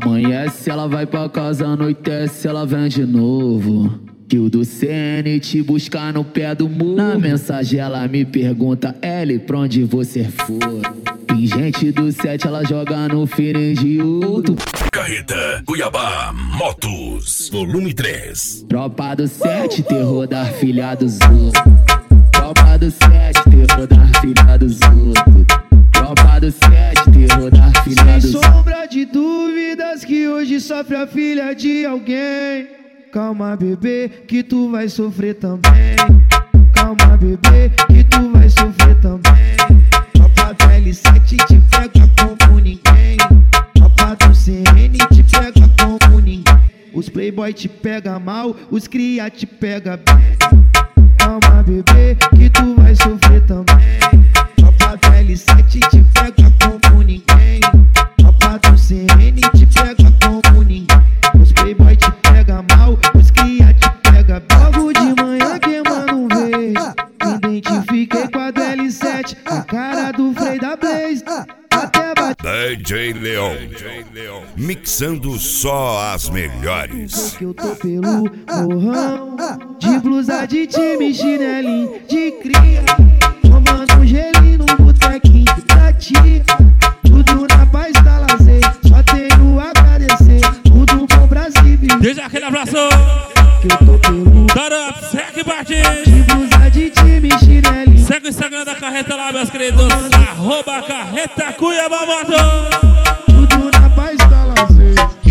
Amanhece, ela vai pra casa, anoitece, ela vem de novo. Que o do CN te buscar no pé do muro. Na mensagem ela me pergunta, L, pra onde você for? Pingente do 7, ela joga no feeling de outro. Carreta Cuiabá Motos, volume 3. Tropa do 7, terror da filha dos outros. Tropa do 7, terror da filha dos outros. Tropa do 7, terror da filha dos outros. Sem sombra de dúvidas que hoje sofre a filha de alguém. Calma, bebê, que tu vai sofrer também. Calma, bebê, que tu vai sofrer também. Tropa do L7 te pega como ninguém. Tropa do CN te pega como ninguém. Os playboy te pega mal, os cria te pega bem. Calma, bebê, que tu vai sofrer também. Tropa do L7 te pega como ninguém. Tropa do CN te pega como ninguém. Os playboy te pega mal, os cria te pega bem. Logo de manhã queimando veio, me identifiquei com a do L7, a cara do Frei da Blaze. Até bate DJ Leon, mixando só as melhores. que eu tô pelo morrão, de blusa de time, chinelinho de cria, tomando um gelinho no botequinho da tia. Tudo na paz da lazer, só tenho a agradecer. Tudo bom Brasil, Deixa aquele abraço. que eu tô pelo Tarap, segue bate. de blusa de time, chinelinho. Segue o Instagram da Carreta lá, meus queridos. Arroba Carreta Cuiabá Motos. Tudo na paz da lazer.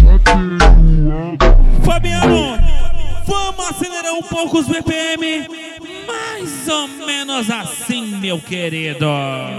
Fabiano, vamos acelerar um pouco os BPM. Mais ou menos assim, meu querido.